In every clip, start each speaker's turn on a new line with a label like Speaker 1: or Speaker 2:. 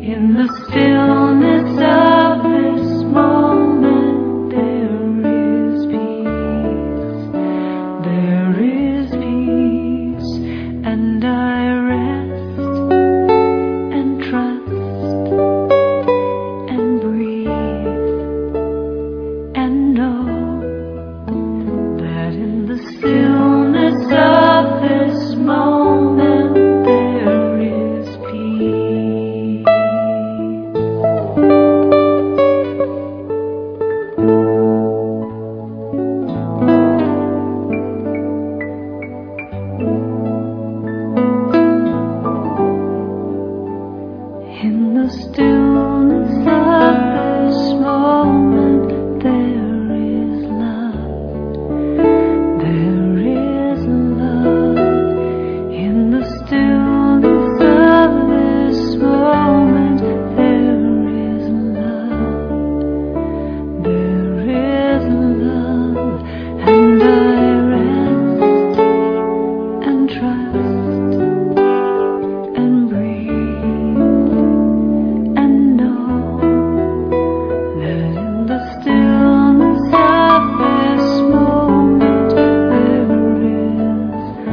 Speaker 1: In the stillness of this moment, there is peace. There is peace, and I rest and trust and breathe and know that in the stillness of this moment there is peace. In the stillness of this moment there is love. There is love. In the stillness of this moment there is love. There is love, and I rest and trust and breathe and know that in the stillness of this moment there is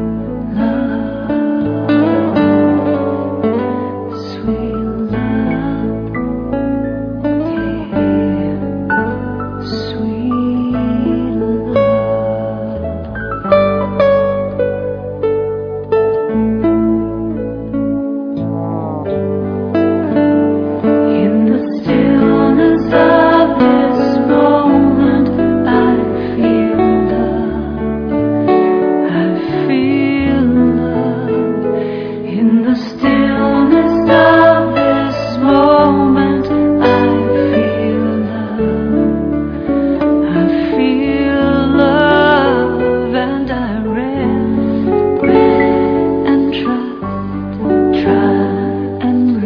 Speaker 1: love, sweet love, yeah, sweet in the stillness of this moment, I feel love. I feel love. In the stillness of this moment, I feel love. I feel love, and I rest and trust and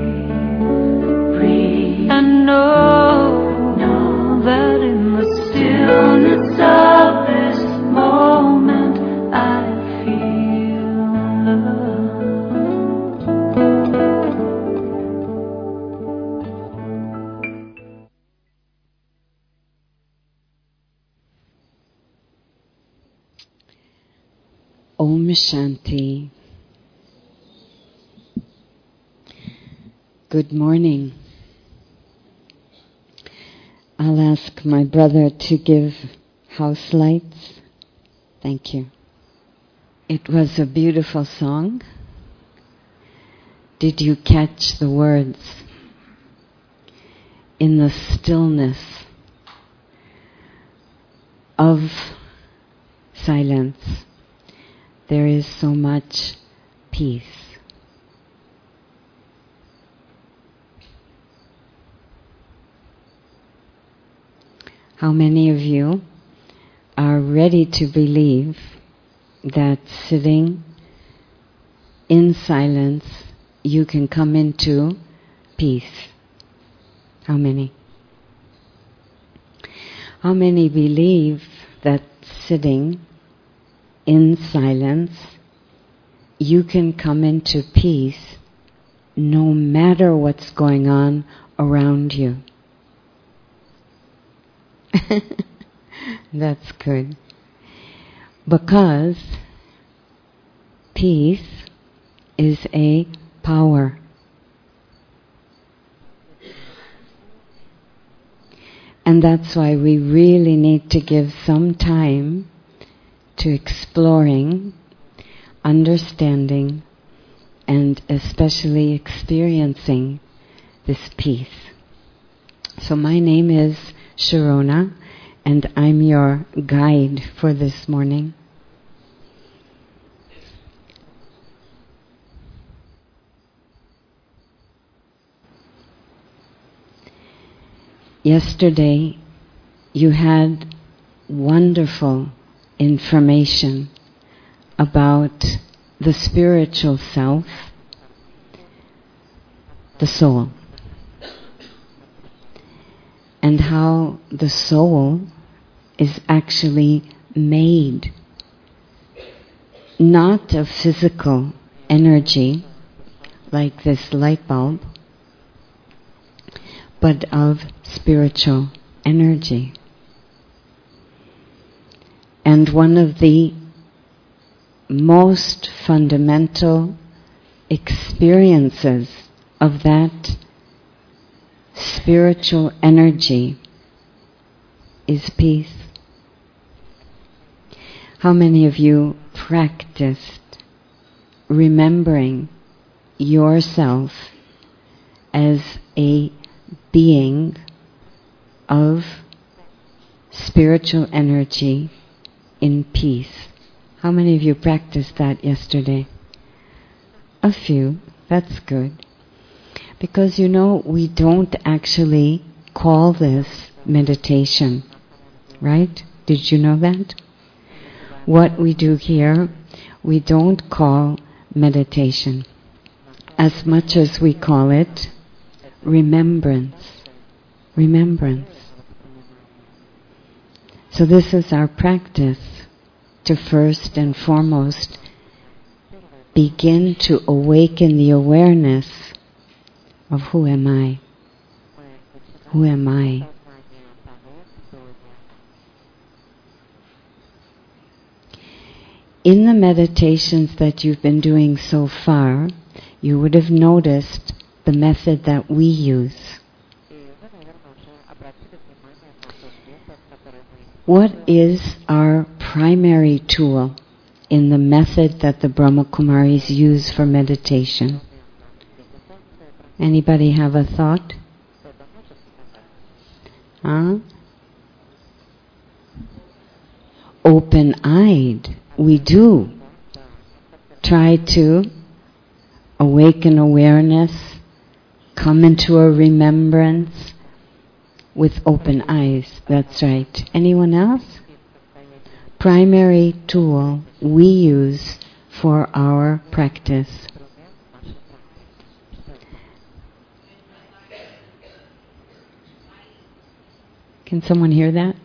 Speaker 1: breathe and know that in the stillness of this moment I feel love.
Speaker 2: Om Shanti. Good morning. I'll ask my brother to give house lights. Thank you. It was a beautiful song. Did you catch the words? In the stillness of silence, there is so much peace. How many of you are ready to believe that sitting in silence you can come into peace? How many? How many believe that sitting in silence you can come into peace no matter what's going on around you? That's good. Because peace is a power. And that's why we really need to give some time to exploring, understanding, and especially experiencing this peace. So my name is Sharona, and I'm your guide for this morning. Yesterday, you had wonderful information about the spiritual self, the soul, and how the soul is actually made not of physical energy like this light bulb, but of spiritual energy. And one of the most fundamental experiences of that spiritual energy is peace. How many of you practiced remembering yourself as a being of spiritual energy in peace? How many of you practiced that yesterday? A few. That's good. Because we don't actually call this meditation, right? Did you know that? What we do here, we don't call meditation as much as we call it remembrance. Remembrance. So this is our practice, to first and foremost begin to awaken the awareness of who am I? Who am I? In the meditations that you've been doing so far, you would have noticed the method that we use. What is our primary tool in the method that the Brahma Kumaris use for meditation? Anybody have a thought? Open-eyed. We do try to awaken awareness, come into a remembrance with open eyes. That's right. Anyone else? Primary tool we use for our practice. Can someone hear that?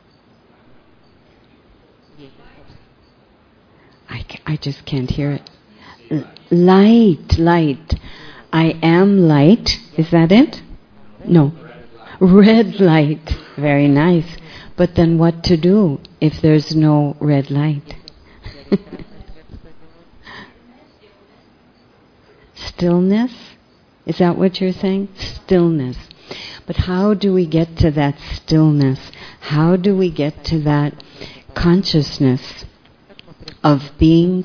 Speaker 2: I just can't hear it. Light. I am light. Is that it? No. Red light. Very nice. But then what to do if there's no red light? Stillness? Is that what you're saying? Stillness. But how do we get to that stillness? How do we get to that consciousness of being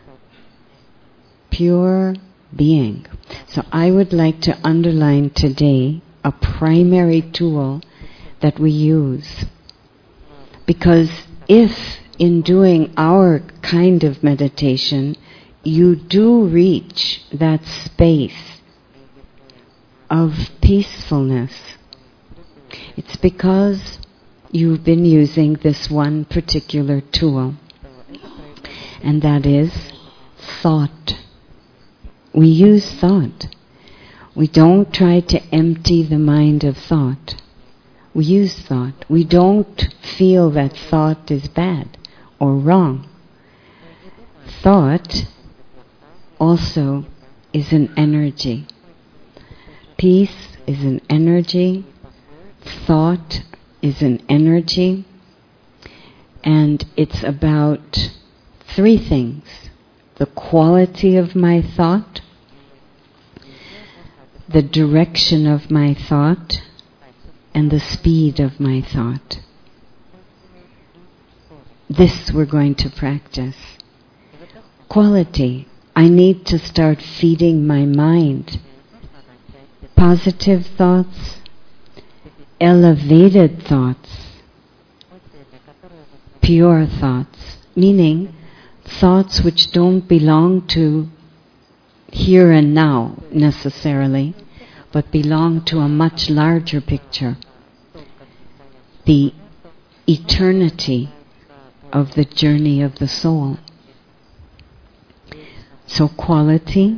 Speaker 2: pure being? So I would like to underline today a primary tool that we use. Because if in doing our kind of meditation you do reach that space of peacefulness, it's because you've been using this one particular tool, and that is thought. We use thought. We don't try to empty the mind of thought. We use thought. We don't feel that thought is bad or wrong. Thought also is an energy. Peace is an energy. Thought is an energy. And it's about three things: the quality of my thought, the direction of my thought, and the speed of my thought. This we're going to practice. Quality. I need to start feeding my mind positive thoughts, elevated thoughts, pure thoughts, meaning thoughts which don't belong to here and now necessarily, but belong to a much larger picture, the eternity of the journey of the soul. So quality,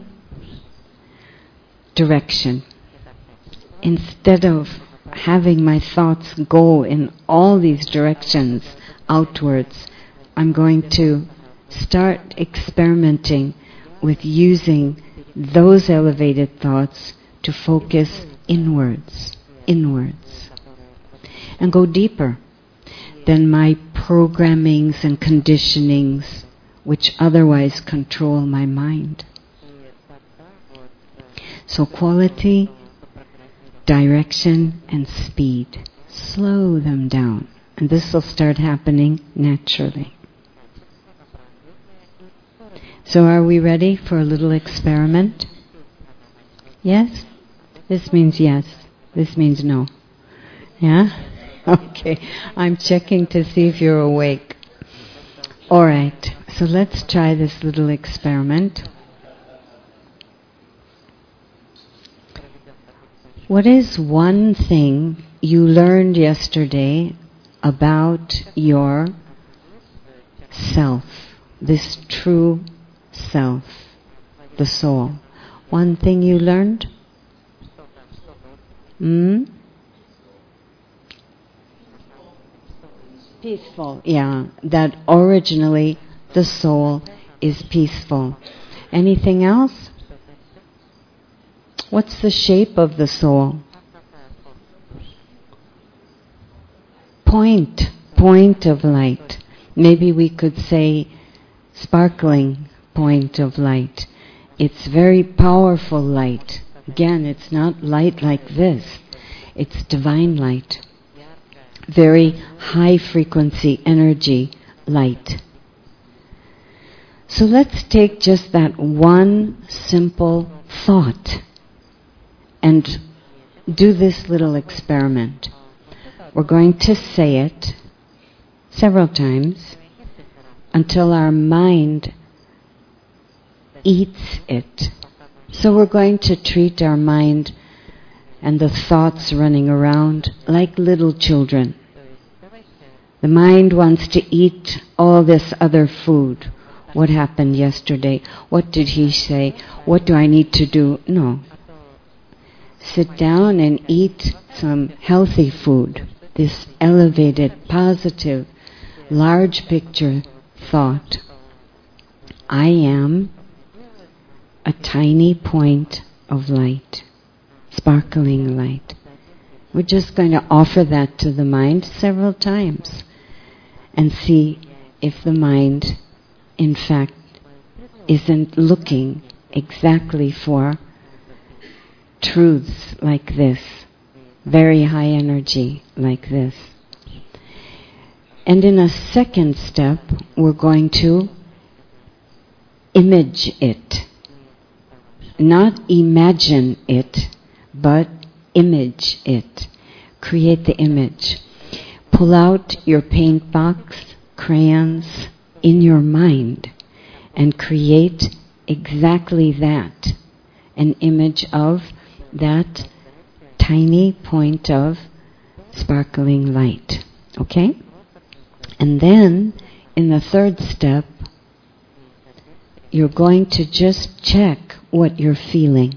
Speaker 2: direction. Instead of having my thoughts go in all these directions outwards, I'm going to start experimenting with using those elevated thoughts to focus inwards. inwards and go deeper than my programmings and conditionings which otherwise control my mind. So quality, direction, and speed. Slow them down. And this will start happening naturally. So are we ready for a little experiment? Yes? This means yes. This means no. Yeah? Okay. I'm checking to see if you're awake. All right. So let's try this little experiment. What is one thing you learned yesterday about your self, this true self, the soul? One thing you learned? Peaceful. Yeah, that originally the soul is peaceful. Anything else? What's the shape of the soul? Point of light. Maybe we could say sparkling point of light. It's very powerful light. Again, it's not light like this. It's divine light. Very high frequency energy light. So let's take just that one simple thought and do this little experiment. We're going to say it several times until our mind eats it. So we're going to treat our mind and the thoughts running around like little children. The mind wants to eat all this other food. What happened yesterday? What did he say? What do I need to do? No. Sit down and eat some healthy food. This elevated, positive, large picture thought. I am a tiny point of light, sparkling light. We're just going to offer that to the mind several times and see if the mind, in fact, isn't looking exactly for truths like this, very high energy like this. And in a second step, we're going to image it. Not imagine it, but image it. Create the image. Pull out your paint box, crayons in your mind and create exactly that. An image of that tiny point of sparkling light. Okay? And then, in the third step, you're going to just check what you're feeling.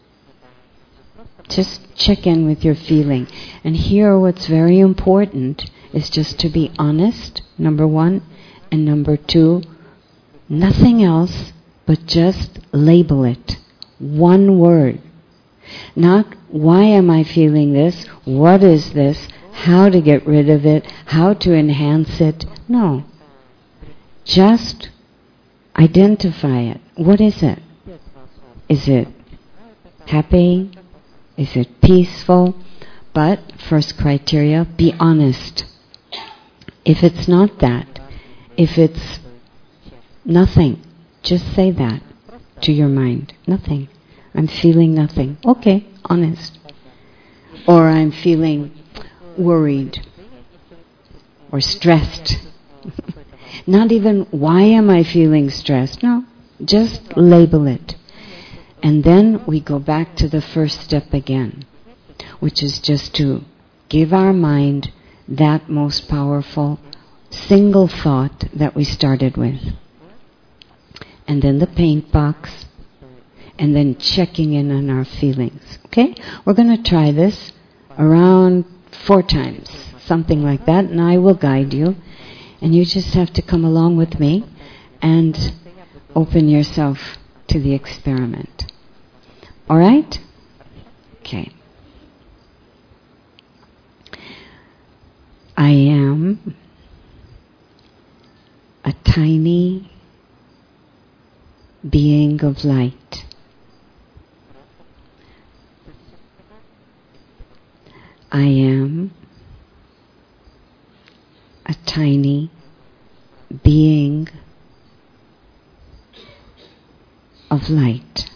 Speaker 2: Just check in with your feeling. And here what's very important is just to be honest, number one, and number two, nothing else but just label it. One word. Not, why am I feeling this? What is this? How to get rid of it? How to enhance it? No. Just identify it. What is it? Is it happy? Is it peaceful? But, first criteria, be honest. If it's not that, if it's nothing, just say that to your mind. Nothing. I'm feeling nothing. Okay, honest. Or I'm feeling worried or stressed. Not even, why am I feeling stressed? No, just label it. And then we go back to the first step again, which is just to give our mind that most powerful single thought that we started with. And then the paint box, and then checking in on our feelings. Okay? We're going to try this around 4 times, something like that, and I will guide you. And you just have to come along with me and open yourself to the experiment. All right? Okay. I am a tiny being of light. I am a tiny being of light.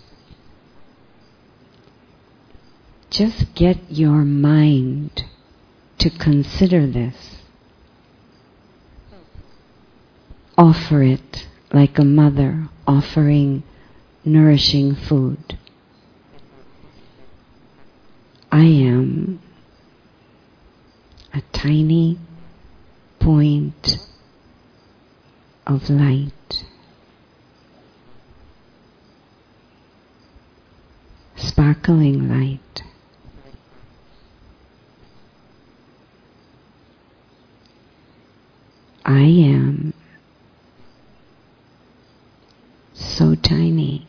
Speaker 2: Just get your mind to consider this. Offer it like a mother offering nourishing food. I am a tiny point of light, sparkling light. I am so tiny,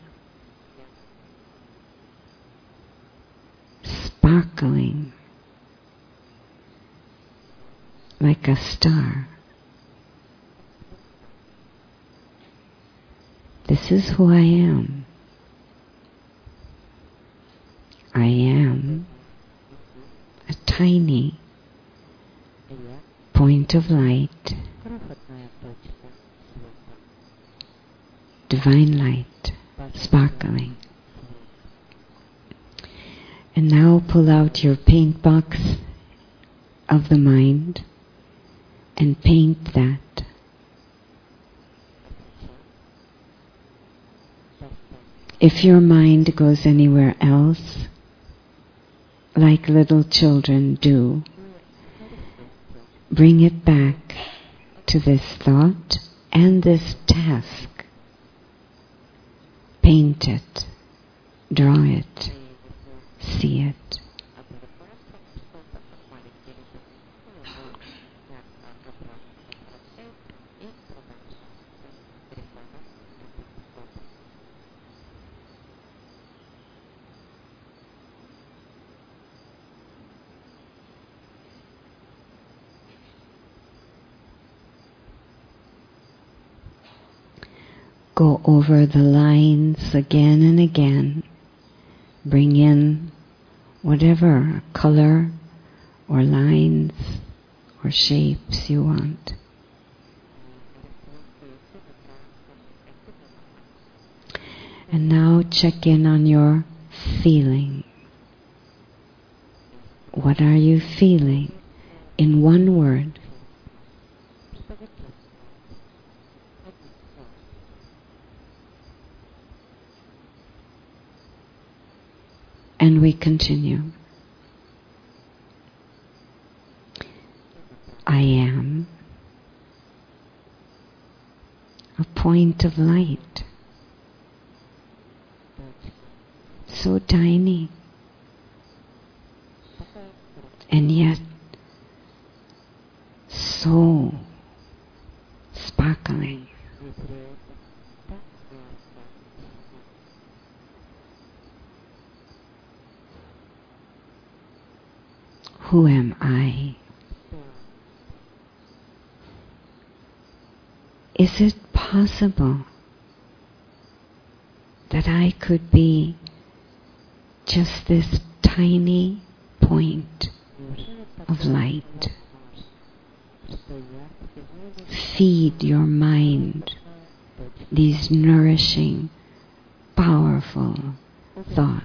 Speaker 2: sparkling like a star. This is who I am. I am a tiny point of light, divine light, sparkling. And now pull out your paint box of the mind and paint that. If your mind goes anywhere else, like little children do, bring it back to this thought and this task. Paint it, draw it, see it. Go over the lines again and again. Bring in whatever color or lines or shapes you want. And now check in on your feeling. What are you feeling? In one word. And we continue. I am a point of light, so tiny, and yet so sparkling. Who am I? Is it possible that I could be just this tiny point of light? Feed your mind these nourishing, powerful thoughts.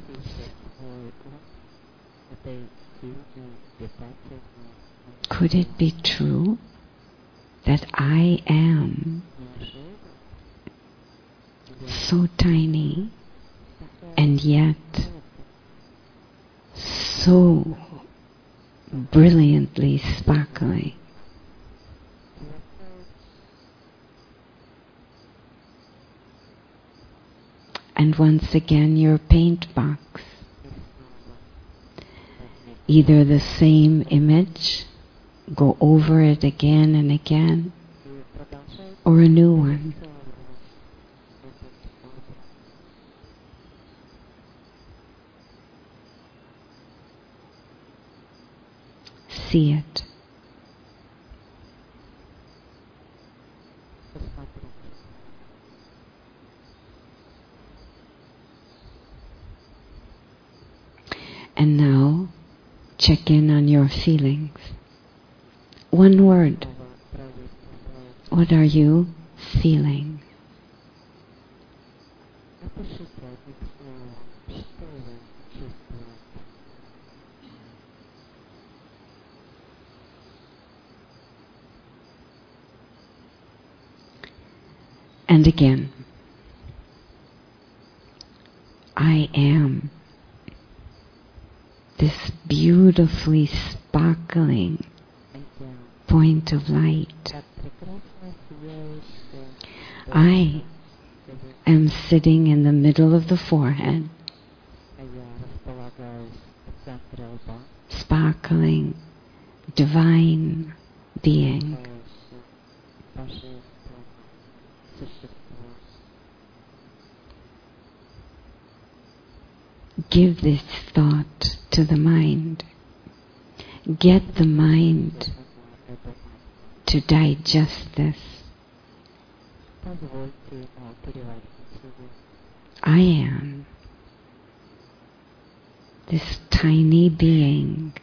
Speaker 2: Could it be true that I am so tiny and yet so brilliantly sparkling? And once again your paint box. Either the same image, go over it again and again, or a new one. See it. And now, check in on your feelings. One word. What are you feeling? And again, I am this beautifully sparkling point of light. I am sitting in the middle of the forehead, sparkling, divine being. Give this thought to the mind. Get the mind to digest this. I am this tiny being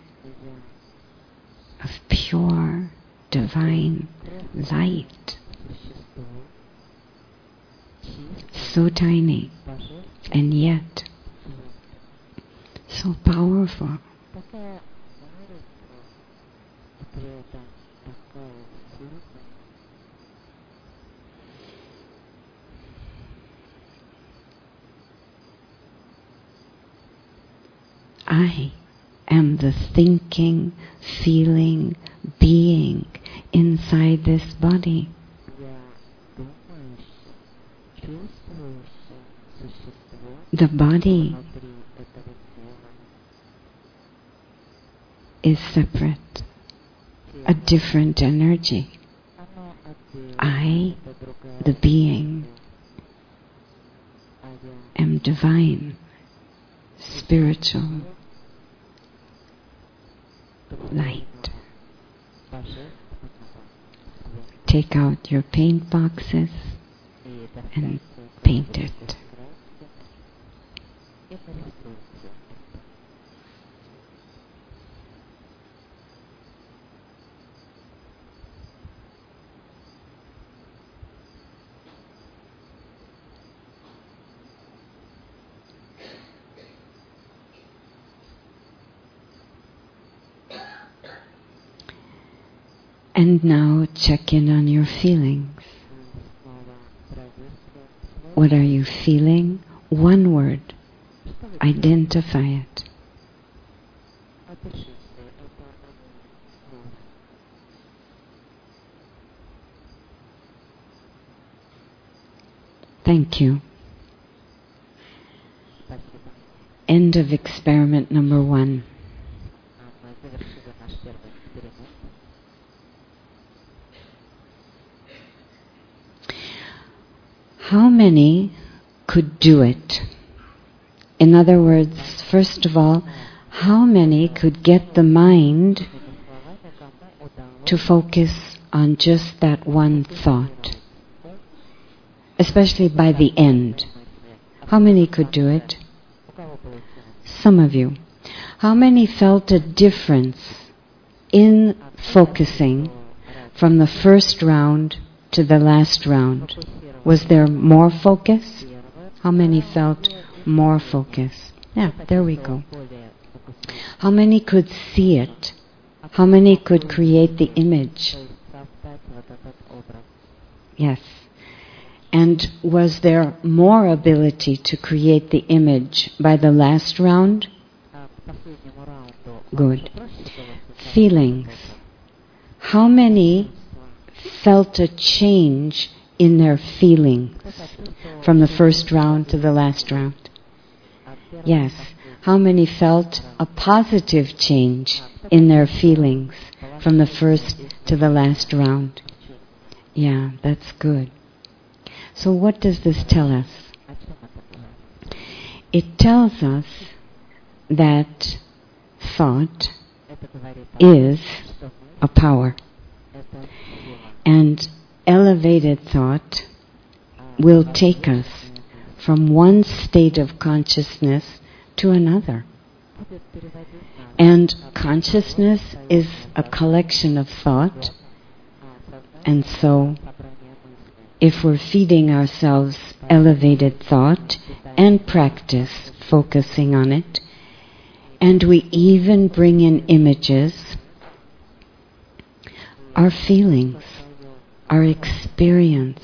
Speaker 2: of pure divine light. So tiny and yet so powerful. I am the thinking, feeling being inside this body. The body is separate, a different energy. I, the being, am divine, spiritual light. Take out your paint boxes and paint it. And now check in on your feelings. What are you feeling? One word. Identify it. Thank you. End of experiment number 1. How many could do it? In other words, first of all, how many could get the mind to focus on just that one thought? Especially by the end. How many could do it? Some of you. How many felt a difference in focusing from the first round to the last round? Was there more focus? How many felt more focus? Yeah, there we go. How many could see it? How many could create the image? Yes. And was there more ability to create the image by the last round? Good. Feelings. How many felt a change in their feelings from the first round to the last round? Yes. How many felt a positive change in their feelings from the first to the last round? Yeah, that's good. So what does this tell us? It tells us that thought is a power. And elevated thought will take us from one state of consciousness to another. And consciousness is a collection of thought. And so, if we're feeding ourselves elevated thought and practice focusing on it, and we even bring in images, our feelings, our experience,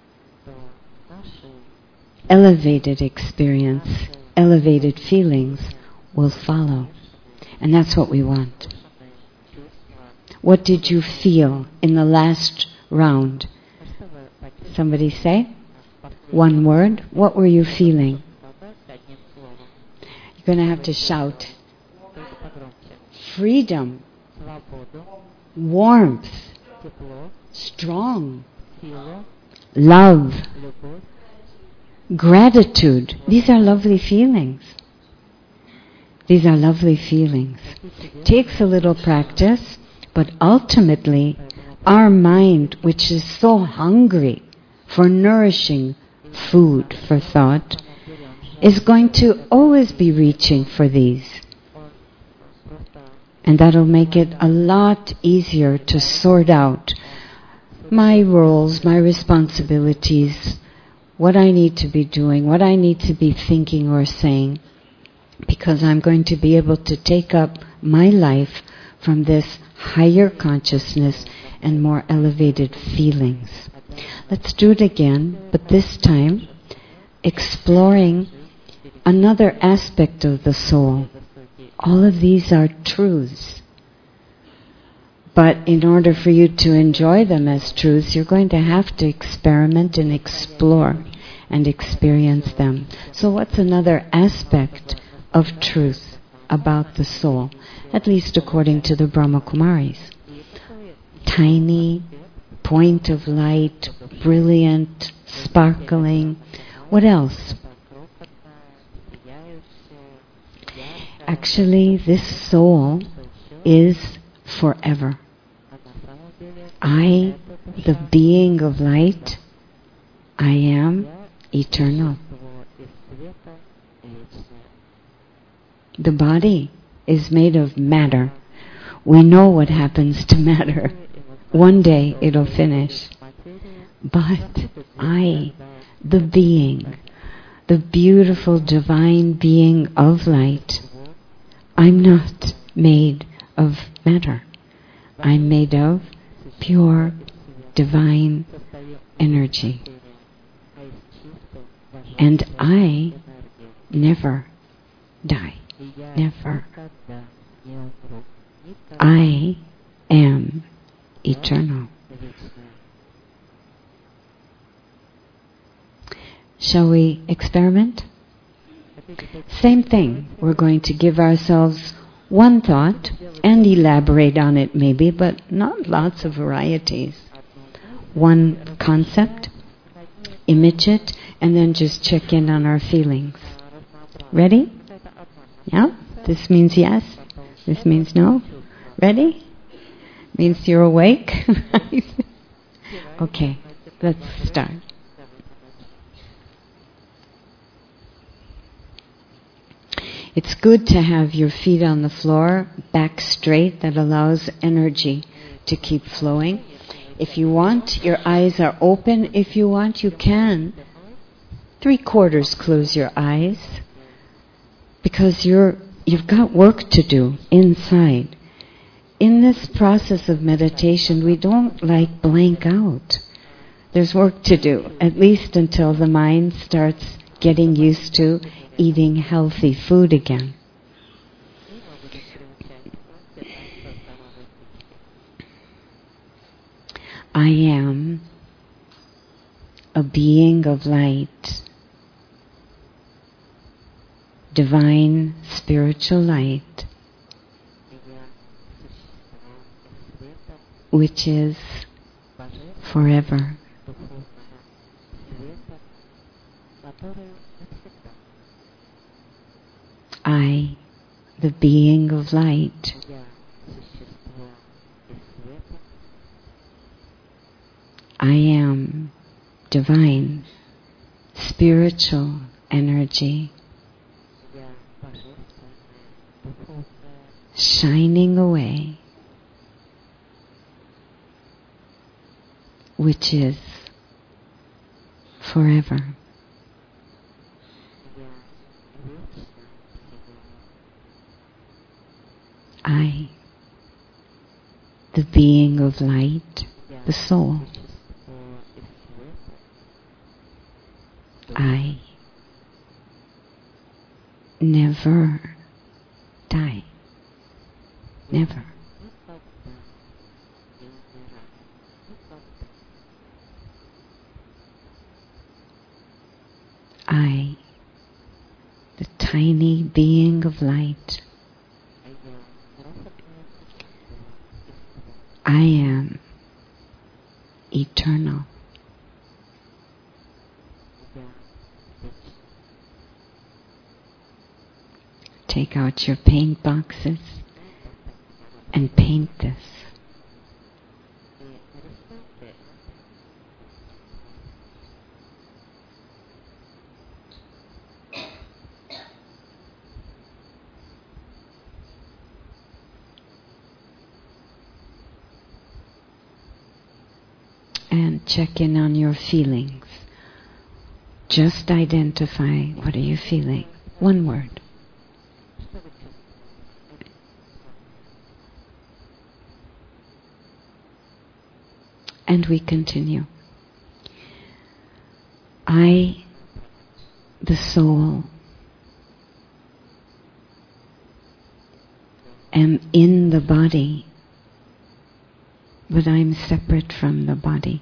Speaker 2: elevated experience, elevated feelings will follow. And that's what we want. What did you feel in the last round? Somebody say? One word. What were you feeling? You're going to have to shout. Freedom. Warmth. Strong. Love. Gratitude. These are lovely feelings. These are lovely feelings. Takes a little practice, but ultimately our mind, which is so hungry for nourishing food for thought, is going to always be reaching for these. And that'll make it a lot easier to sort out my roles, my responsibilities, what I need to be doing, what I need to be thinking or saying, because I'm going to be able to take up my life from this higher consciousness and more elevated feelings. Let's do it again, but this time exploring another aspect of the soul. All of these are truths. But in order for you to enjoy them as truths, you're going to have to experiment and explore and experience them. So what's another aspect of truth about the soul, at least according to the Brahma Kumaris? Tiny, point of light, brilliant, sparkling. What else? Actually, this soul is forever. I, the being of light, I am eternal. The body is made of matter. We know what happens to matter. One day it'll finish. But I, the being, the beautiful divine being of light, I'm not made of matter. I'm made of pure divine energy. And I never die. Never. I am eternal. Shall we experiment? Same thing. We're going to give ourselves one thought and elaborate on it maybe, but not lots of varieties. One concept, image it, and then just check in on our feelings. Ready? Yeah? This means yes. This means no. Ready? Means you're awake. Okay, let's start. It's good to have your feet on the floor, back straight. That allows energy to keep flowing. If you want, your eyes are open. If you want, you can 3/4 close your eyes, because you've got work to do inside. In this process of meditation, we don't like blank out. There's work to do, at least until the mind starts getting used to eating healthy food again. I am a being of light, divine spiritual light, which is forever. I, the being of light, I am divine, spiritual energy, shining away, which is forever. I, the being of light, the soul, I never die. Never. I, the tiny being of light, I am eternal. Take out your paint boxes and paint this. And check in on your feelings. Just identify, what are you feeling? One word. And we continue. I, the soul, am in the body, but I'm separate from the body.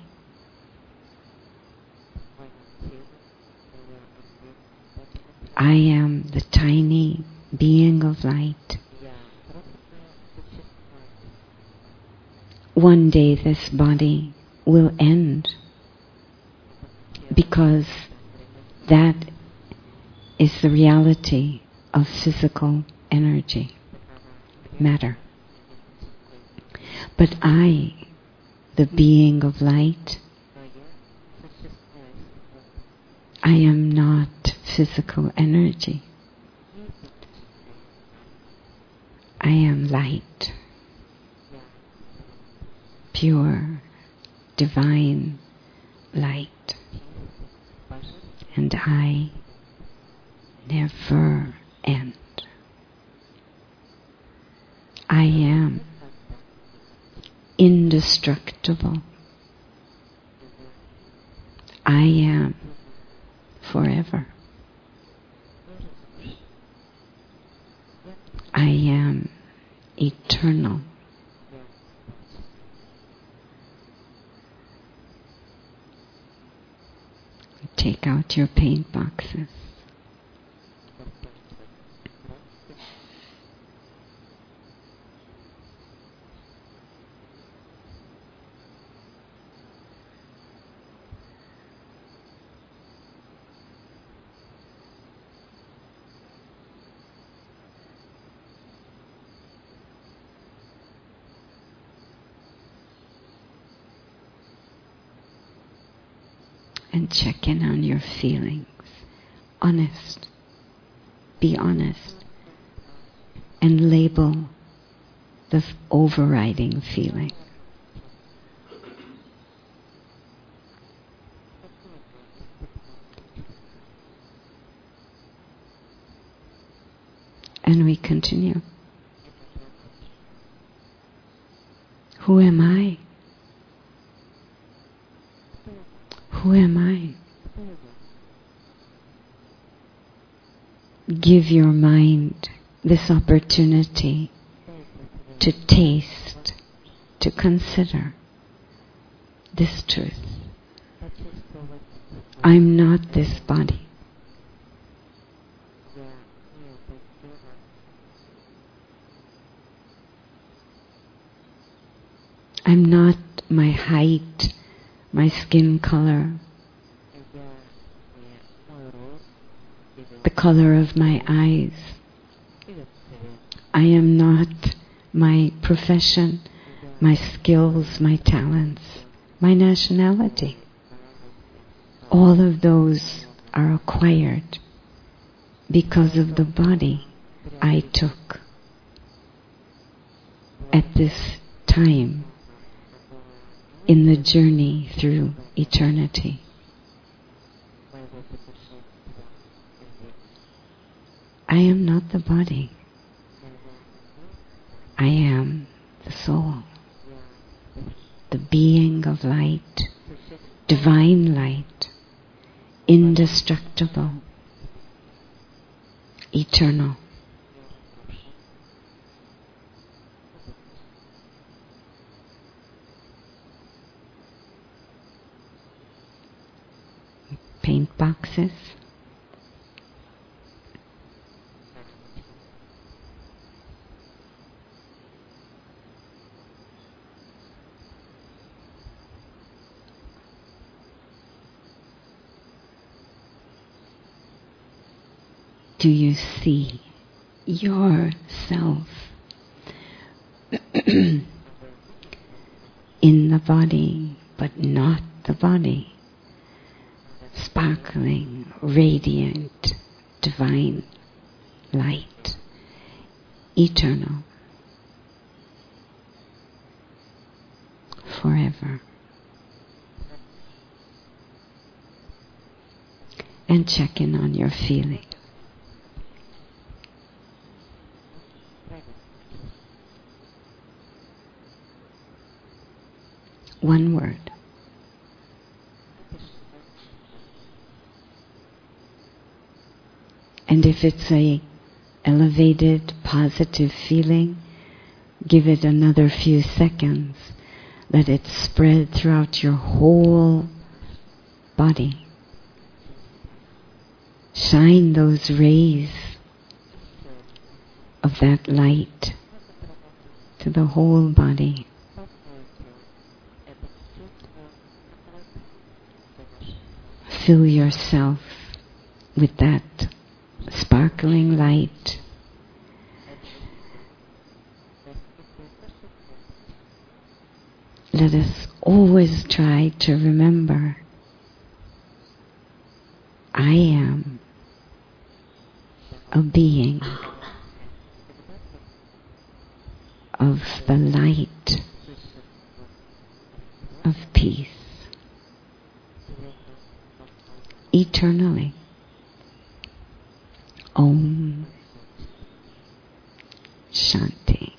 Speaker 2: I am the tiny being of light. One day this body will end, because that is the reality of physical energy, matter. But I, the being of light, I am not physical energy. I am light, pure, divine light. And I never end. I am indestructible. I am forever. I am eternal. Take out your paint boxes. And check in on your feelings. Honest. Be honest. And label the overriding feeling. And we continue. Who am I? Who am I? Give your mind this opportunity to taste, to consider this truth. I'm not this body. I'm not my height, my skin color, the color of my eyes. I am not my profession, my skills, my talents, my nationality. All of those are acquired because of the body I took. at this time in the journey through eternity. I am not the body. I am the soul, the being of light, divine light, indestructible, eternal. Paint boxes. Do you see yourself in the body, but not the body? Sparkling, radiant, divine light, eternal, forever. And check in on your feeling. One word. And if it's a elevated, positive feeling, give it another few seconds. Let it spread throughout your whole body. Shine those rays of that light to the whole body. Fill yourself with that sparkling light. Let us always try to remember, I am a being of the light of peace, eternally. Om Shanti.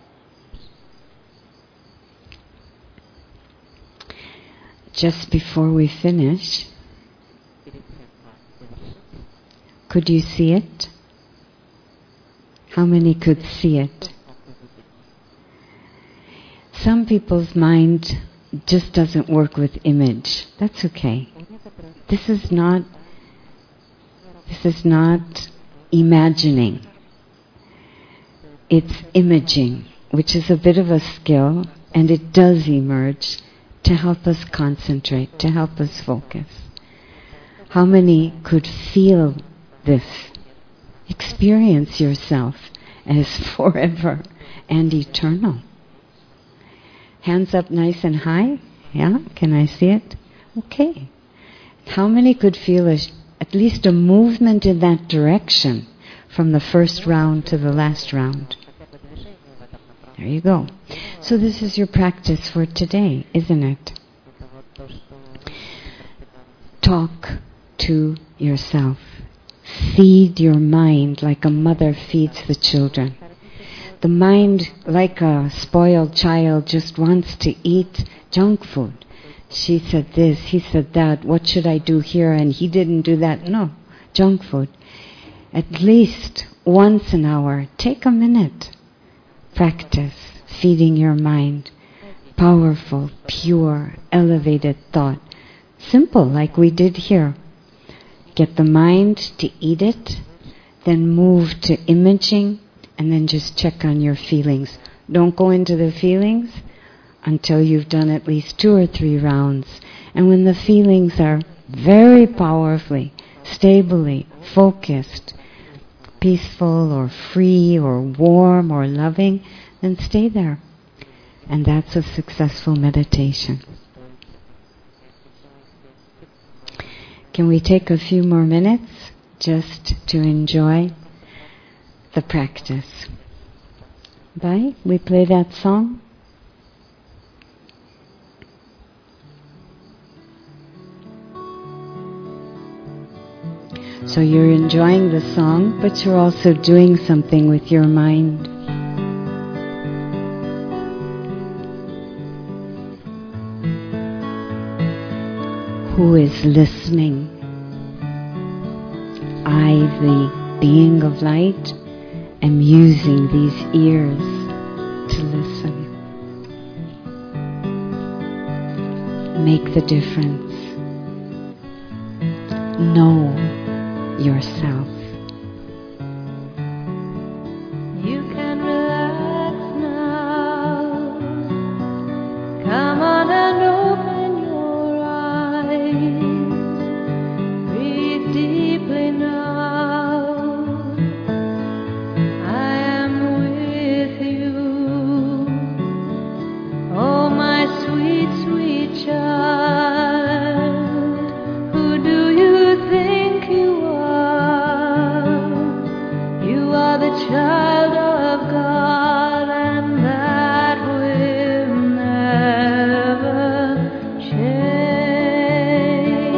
Speaker 2: Just before we finish, could you see it? How many could see it? Some people's mind just doesn't work with image. That's okay. This is not imagining. It's imaging, which is a bit of a skill, and it does emerge to help us concentrate, to help us focus. How many could feel this? Experience yourself as forever and eternal. Hands up nice and high. Yeah? Can I see it? Okay. How many could feel at least a movement in that direction from the first round to the last round? There you go. So this is your practice for today, isn't it? Talk to yourself. Feed your mind like a mother feeds the children. The mind, like a spoiled child, just wants to eat junk food. She said this, he said that, what should I do here? And he didn't do that. No, junk food. At least once an hour, take a minute. Practice feeding your mind. Powerful, pure, elevated thought. Simple, like we did here. Get the mind to eat it, then move to imaging, and then just check on your feelings. Don't go into the feelings until you've done at least 2 or 3 rounds. And when the feelings are very powerfully, stably, focused, peaceful or free or warm or loving, then stay there. And that's a successful meditation. Can we take a few more minutes just to enjoy the practice? Bye. We play that song. So you're enjoying the song, but you're also doing something with your mind. Who is listening? I, the being of light, am using these ears to listen. Make the difference. Know yourself.
Speaker 1: You can relax now. Come on and open your eyes. Breathe deeply now. I am with you. Oh, my sweet, sweet child. Who do you think you are? You are the child of God, and that will never change.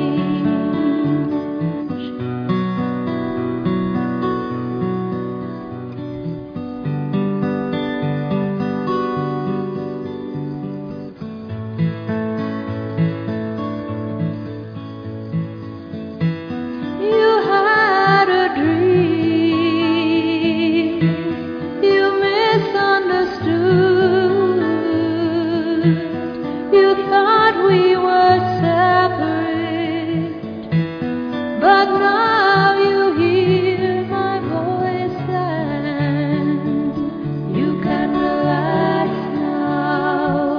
Speaker 1: You had a dream. You misunderstood. You thought we were separate, but now you hear my voice and you can relax now.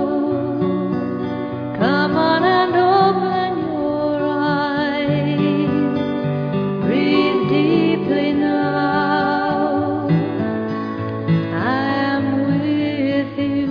Speaker 1: Come on and open your eyes. Breathe deeply now. I am with you.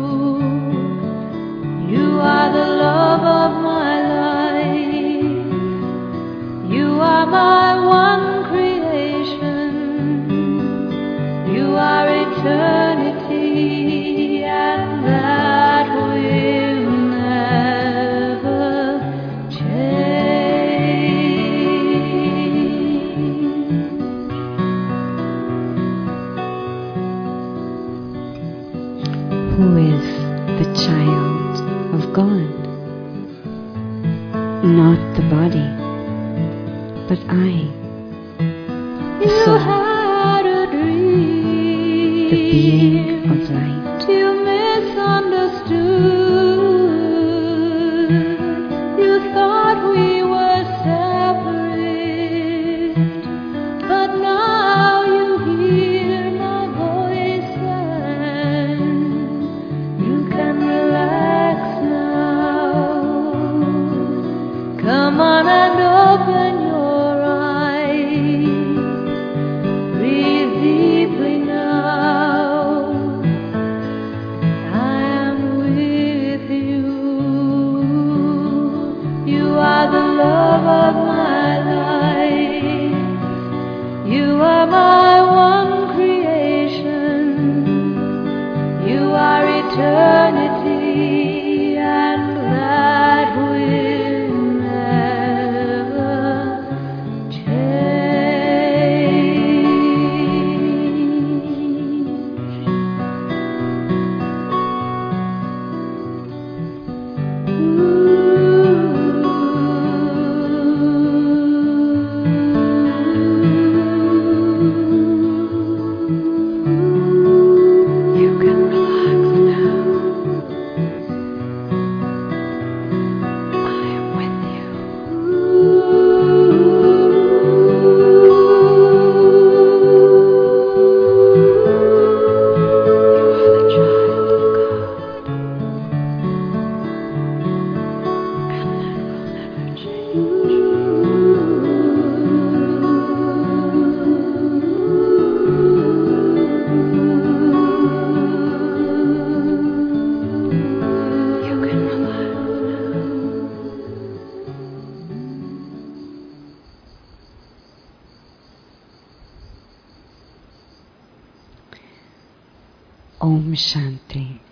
Speaker 1: You are the love of my life. You are my one creation. You are eternity, and that will never change.
Speaker 2: Who is the child of God? Not the body, but I, the
Speaker 1: You
Speaker 2: soul,
Speaker 1: had a dream.
Speaker 2: the being of light.
Speaker 1: You misunderstood. You thought we were separate, but now you hear my voice and you can relax now. Come on and open your eyes. Breathe deeply now. I am with you. You are the love of my life. You are my one creation. You are eternity, and that will never change. You can relax now.
Speaker 2: Om Shanti.